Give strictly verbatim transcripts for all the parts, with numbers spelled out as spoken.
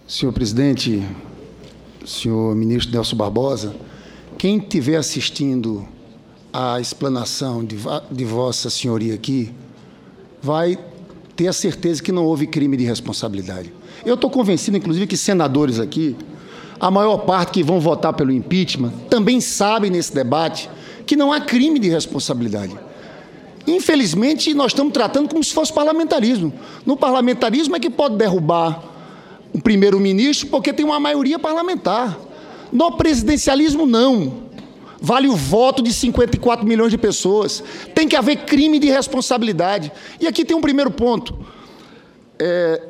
Senhor presidente, senhor ministro Nelson Barbosa, quem estiver assistindo à explanação de, de Vossa Senhoria aqui, vai ter a certeza que não houve crime de responsabilidade. Eu estou convencido, inclusive, que senadores aqui, a maior parte que vão votar pelo impeachment, também sabem nesse debate que não há crime de responsabilidade. Infelizmente, nós estamos tratando como se fosse parlamentarismo. No parlamentarismo é que pode derrubar o primeiro-ministro porque tem uma maioria parlamentar. No presidencialismo, não. Vale o voto de cinquenta e quatro milhões de pessoas. Tem que haver crime de responsabilidade. E aqui tem um primeiro ponto, é,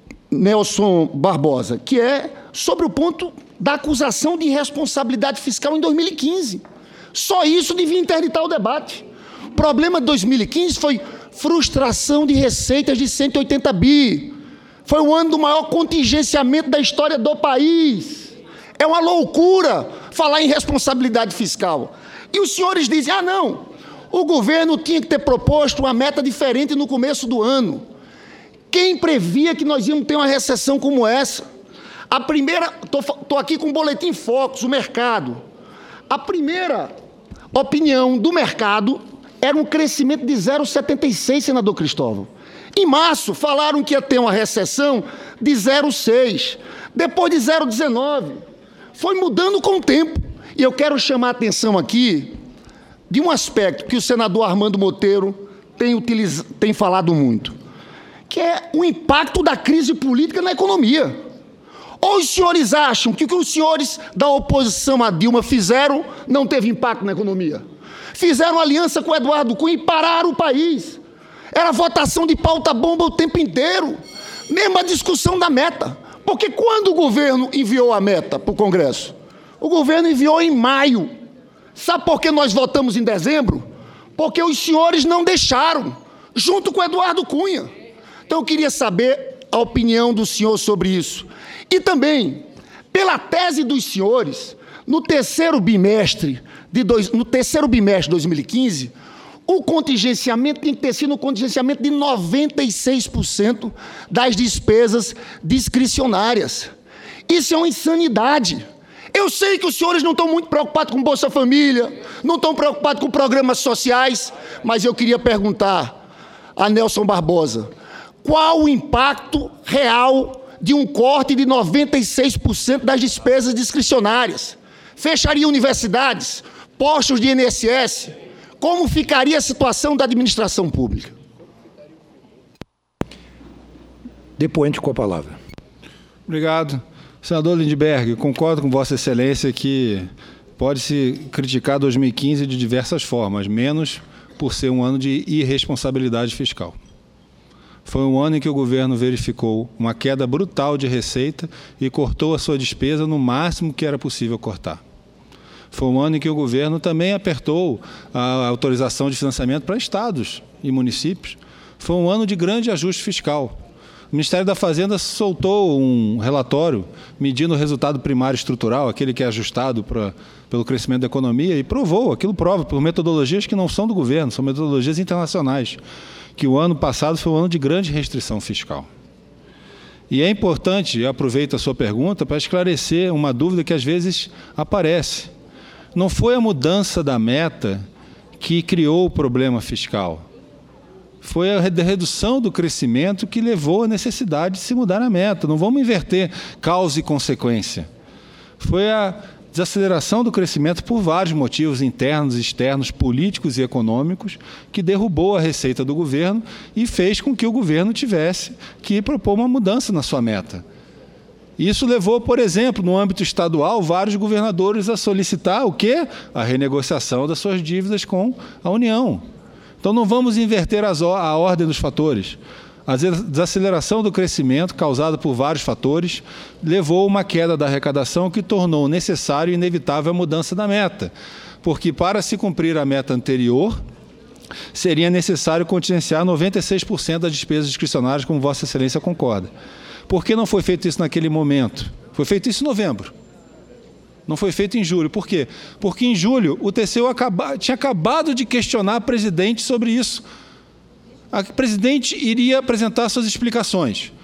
Nelson Barbosa, que é sobre o ponto da acusação de irresponsabilidade fiscal em dois mil e quinze. Só isso devia interditar o debate. O problema de dois mil e quinze foi frustração de receitas de cento e oitenta bi. Foi o ano do maior contingenciamento da história do país. É uma loucura falar em responsabilidade fiscal. E os senhores dizem, ah, não, o governo tinha que ter proposto uma meta diferente no começo do ano. Quem previa que nós íamos ter uma recessão como essa? A primeira, estou aqui com o boletim Focus, o mercado. A primeira opinião do mercado era um crescimento de zero vírgula setenta e seis, senador Cristóvão. Em março, falaram que ia ter uma recessão de zero vírgula seis, depois de zero vírgula dezenove. Foi mudando com o tempo. E eu quero chamar a atenção aqui de um aspecto que o senador Armando Moteiro tem, utiliz... tem falado muito, que é o impacto da crise política na economia. Ou os senhores acham que o que os senhores da oposição a Dilma fizeram não teve impacto na economia? Fizeram aliança com o Eduardo Cunha e pararam o país. Era votação de pauta-bomba o tempo inteiro. Mesma discussão da meta. Porque quando o governo enviou a meta para o Congresso? O governo enviou em maio. Sabe por que nós votamos em dezembro? Porque os senhores não deixaram, junto com o Eduardo Cunha. Então eu queria saber a opinião do senhor sobre isso. E também, pela tese dos senhores, no terceiro bimestre de, dois, no terceiro bimestre de dois mil e quinze, o contingenciamento tem que ter sido um contingenciamento de noventa e seis por cento das despesas discricionárias. Isso é uma insanidade. Eu sei que os senhores não estão muito preocupados com Bolsa Família, não estão preocupados com programas sociais, mas eu queria perguntar a Nelson Barbosa, qual o impacto real de um corte de noventa e seis por cento das despesas discricionárias? Fecharia universidades, postos de I N S S? Como ficaria a situação da administração pública? Depoente com a palavra. Obrigado. Senador Lindbergh, concordo com Vossa Excelência que pode-se criticar dois mil e quinze de diversas formas, menos por ser um ano de irresponsabilidade fiscal. Foi um ano em que o governo verificou uma queda brutal de receita e cortou a sua despesa no máximo que era possível cortar. Foi um ano em que o governo também apertou a autorização de financiamento para estados e municípios. Foi um ano de grande ajuste fiscal. O Ministério da Fazenda soltou um relatório medindo o resultado primário estrutural, aquele que é ajustado pra, pelo crescimento da economia, e provou, aquilo prova, por metodologias que não são do governo, são metodologias internacionais, que o ano passado foi um ano de grande restrição fiscal. E é importante, eu aproveito a sua pergunta, para esclarecer uma dúvida que às vezes aparece. Não foi a mudança da meta que criou o problema fiscal. Foi a redução do crescimento que levou à necessidade de se mudar a meta. Não vamos inverter causa e consequência. Foi a desaceleração do crescimento por vários motivos internos, externos, políticos e econômicos que derrubou a receita do governo e fez com que o governo tivesse que propor uma mudança na sua meta. Isso levou, por exemplo, no âmbito estadual, vários governadores a solicitar o quê? A renegociação das suas dívidas com a União. Então, não vamos inverter as, a ordem dos fatores. A desaceleração do crescimento, causada por vários fatores, levou a uma queda da arrecadação que tornou necessário e inevitável a mudança da meta. Porque, para se cumprir a meta anterior, seria necessário contingenciar noventa e seis por cento das despesas discricionárias, como Vossa Excelência concorda. Por que não foi feito isso naquele momento? Foi feito isso em novembro. Não foi feito em julho. Por quê? Porque em julho o T C U acaba, tinha acabado de questionar a presidente sobre isso. A presidente iria apresentar suas explicações.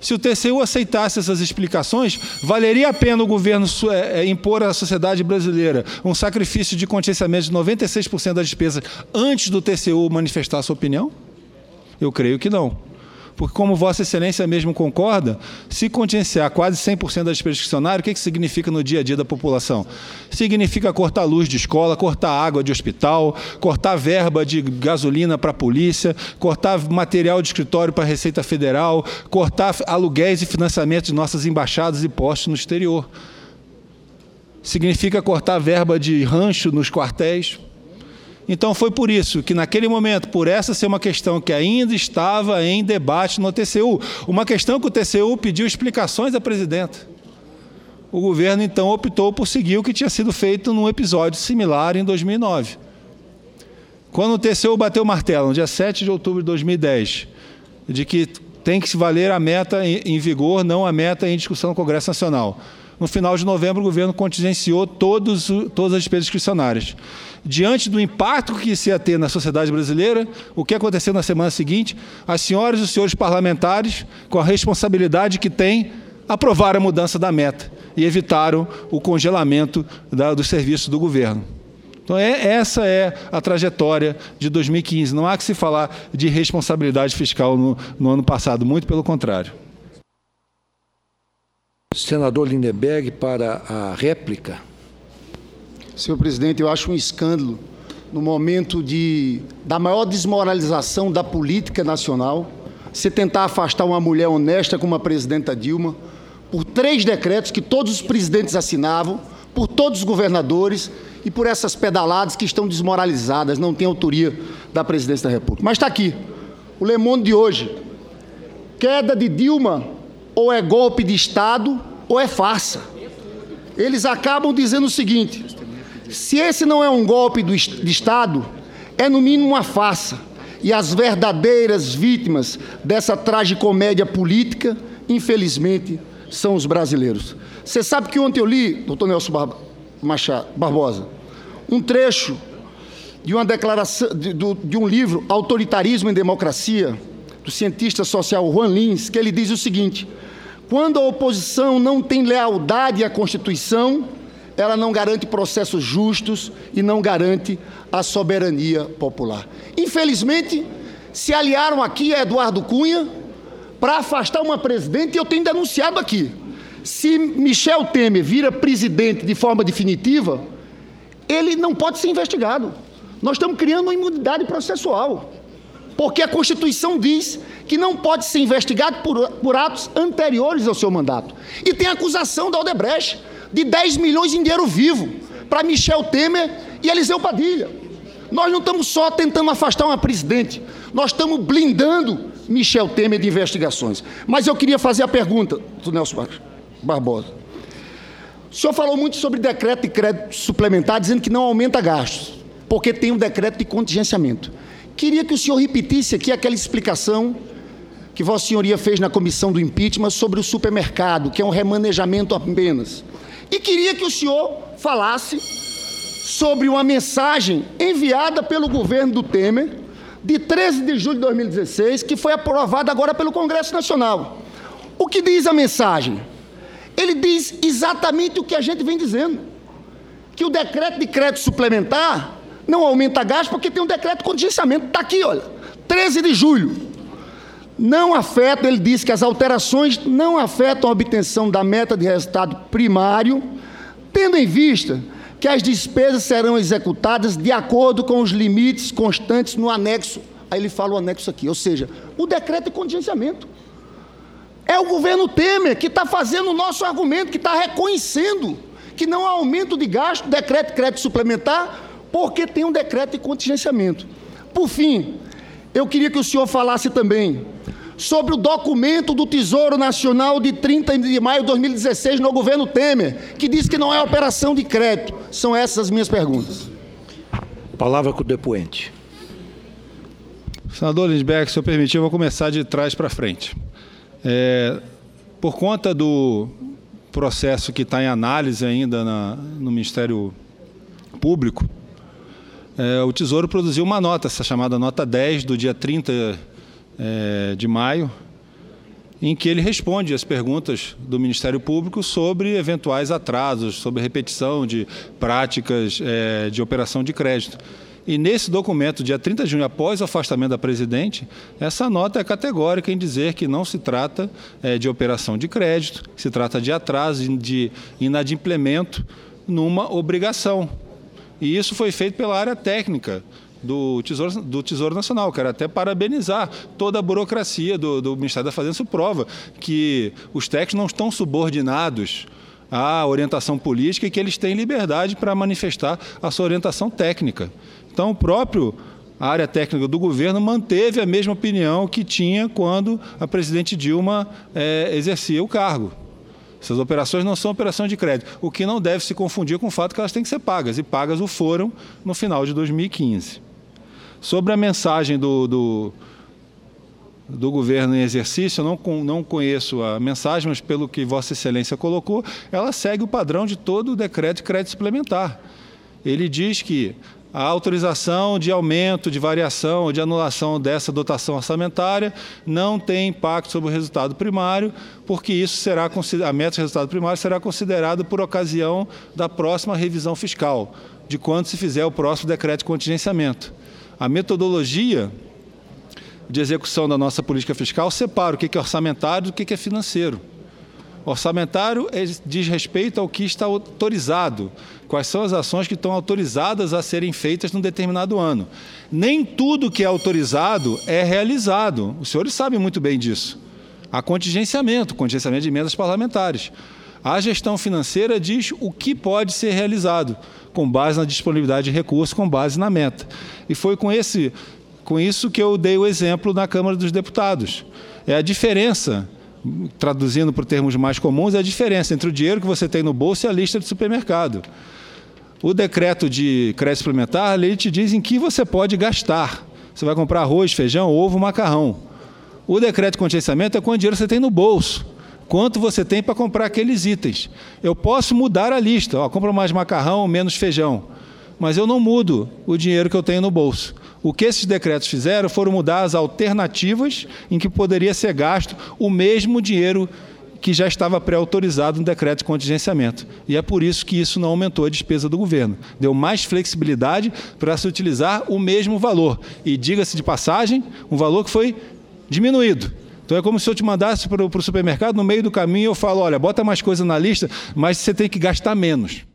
Se o T C U aceitasse essas explicações, valeria a pena o governo é, impor à sociedade brasileira um sacrifício de contingenciamento de noventa e seis por cento das despesas antes do T C U manifestar a sua opinião? Eu creio que não. Porque, como Vossa Excelência mesmo concorda, se contingenciar quase cem por cento das despesas discricionárias, o que, que significa no dia a dia da população? Significa cortar luz de escola, cortar água de hospital, cortar verba de gasolina para a polícia, cortar material de escritório para a Receita Federal, cortar aluguéis e financiamento de nossas embaixadas e postos no exterior. Significa cortar verba de rancho nos quartéis. Então, foi por isso que, naquele momento, por essa ser uma questão que ainda estava em debate no T C U, uma questão que o T C U pediu explicações à presidenta, o governo, então, optou por seguir o que tinha sido feito num episódio similar em dois mil e nove. Quando o T C U bateu o martelo, no dia sete de outubro de dois mil e dez, de que tem que se valer a meta em vigor, não a meta em discussão no Congresso Nacional. No final de novembro, o governo contingenciou todos, todas as despesas discricionárias. Diante do impacto que isso ia ter na sociedade brasileira, o que aconteceu na semana seguinte? As senhoras e os senhores parlamentares, com a responsabilidade que têm, aprovaram a mudança da meta e evitaram o congelamento da, do serviço do governo. Então, é, essa é a trajetória de dois mil e quinze. Não há que se falar de responsabilidade fiscal no, no ano passado, muito pelo contrário. Senador Lindenberg, para a réplica. Senhor presidente, eu acho um escândalo, no momento de, da maior desmoralização da política nacional, você tentar afastar uma mulher honesta como a presidenta Dilma, por três decretos que todos os presidentes assinavam, por todos os governadores e por essas pedaladas que estão desmoralizadas, não têm autoria da presidência da República. Mas está aqui, o Le Monde de hoje. Queda de Dilma, ou é golpe de Estado, ou é farsa. Eles acabam dizendo o seguinte: se esse não é um golpe do, de Estado, é no mínimo uma farsa. E as verdadeiras vítimas dessa tragicomédia política, infelizmente, são os brasileiros. Você sabe que ontem eu li, doutor Nelson Bar Machado, Barbosa, um trecho de uma declaração, de, de um livro, Autoritarismo em Democracia, do cientista social Juan Lins, que ele diz o seguinte: quando a oposição não tem lealdade à Constituição, ela não garante processos justos e não garante a soberania popular. Infelizmente, se aliaram aqui a Eduardo Cunha para afastar uma presidente, e eu tenho denunciado aqui. Se Michel Temer vira presidente de forma definitiva, ele não pode ser investigado. Nós estamos criando uma imunidade processual, porque a Constituição diz que não pode ser investigado por, por atos anteriores ao seu mandato. E tem a acusação da Odebrecht de dez milhões em dinheiro vivo para Michel Temer e Eliseu Padilha. Nós não estamos só tentando afastar uma presidente, nós estamos blindando Michel Temer de investigações. Mas eu queria fazer a pergunta do Nelson Barbosa. O senhor falou muito sobre decreto de crédito suplementar, dizendo que não aumenta gastos, porque tem um decreto de contingenciamento. Queria que o senhor repetisse aqui aquela explicação que Vossa Senhoria fez na comissão do impeachment sobre o supermercado, que é um remanejamento apenas. E queria que o senhor falasse sobre uma mensagem enviada pelo governo do Temer, de treze de julho de dois mil e dezesseis, que foi aprovada agora pelo Congresso Nacional. O que diz a mensagem? Ele diz exatamente o que a gente vem dizendo, que o decreto de crédito suplementar não aumenta gasto porque tem um decreto de contingenciamento. Está aqui, olha, treze de julho. Não afeta, ele diz que as alterações não afetam a obtenção da meta de resultado primário, tendo em vista que as despesas serão executadas de acordo com os limites constantes no anexo. Aí ele fala o anexo aqui, ou seja, o decreto de contingenciamento. É o governo Temer que está fazendo o nosso argumento, que está reconhecendo que não há aumento de gasto, decreto de crédito suplementar, porque tem um decreto de contingenciamento. Por fim, eu queria que o senhor falasse também sobre o documento do Tesouro Nacional de trinta de maio de dois mil e dezesseis no governo Temer, que diz que não é operação de crédito. São essas as minhas perguntas. Palavra com o depoente. Senador Lindenberg, se eu permitir, eu vou começar de trás para frente. É, por conta do processo que está em análise ainda na, no Ministério Público, é, o Tesouro produziu uma nota, essa chamada nota dez, do dia trinta é, de maio, em que ele responde às perguntas do Ministério Público sobre eventuais atrasos, sobre repetição de práticas é, de operação de crédito. E nesse documento, dia trinta de junho, após o afastamento da presidente, essa nota é categórica em dizer que não se trata é, de operação de crédito, se trata de atraso, de inadimplemento numa obrigação. E isso foi feito pela área técnica do Tesouro, do Tesouro Nacional. Quero até parabenizar toda a burocracia do, do Ministério da Fazenda. Isso prova que os técnicos não estão subordinados à orientação política e que eles têm liberdade para manifestar a sua orientação técnica. Então, o próprio a área técnica do governo manteve a mesma opinião que tinha quando a presidente Dilma é, exercia o cargo. Essas operações não são operações de crédito, o que não deve se confundir com o fato que elas têm que ser pagas, e pagas o foram no final de dois mil e quinze. Sobre a mensagem do, do, do governo em exercício, eu não, não conheço a mensagem, mas pelo que Vossa Excelência colocou, ela segue o padrão de todo o decreto de crédito suplementar. Ele diz que a autorização de aumento, de variação ou de anulação dessa dotação orçamentária não tem impacto sobre o resultado primário, porque isso será, a meta de resultado primário será considerada por ocasião da próxima revisão fiscal, de quando se fizer o próximo decreto de contingenciamento. A metodologia de execução da nossa política fiscal separa o que é orçamentário do que é financeiro. Orçamentário diz respeito ao que está autorizado, quais são as ações que estão autorizadas a serem feitas num determinado ano. Nem tudo que é autorizado é realizado, os senhores sabem muito bem disso. Há contingenciamento, contingenciamento de emendas parlamentares. A gestão financeira diz o que pode ser realizado, com base na disponibilidade de recursos, com base na meta. E foi com, esse, com isso que eu dei o exemplo na Câmara dos Deputados. É a diferença, traduzindo por termos mais comuns, é a diferença entre o dinheiro que você tem no bolso e a lista de supermercado. O decreto de crédito suplementar, ele te diz em que você pode gastar. Você vai comprar arroz, feijão, ovo, macarrão. O decreto de contingenciamento é quanto dinheiro você tem no bolso, quanto você tem para comprar aqueles itens. Eu posso mudar a lista, ó, compro mais macarrão, menos feijão, mas eu não mudo o dinheiro que eu tenho no bolso. O que esses decretos fizeram foram mudar as alternativas em que poderia ser gasto o mesmo dinheiro que já estava pré-autorizado no decreto de contingenciamento. E é por isso que isso não aumentou a despesa do governo. Deu mais flexibilidade para se utilizar o mesmo valor. E, diga-se de passagem, um valor que foi diminuído. Então é como se eu te mandasse para o supermercado, no meio do caminho eu falo, olha, bota mais coisa na lista, mas você tem que gastar menos.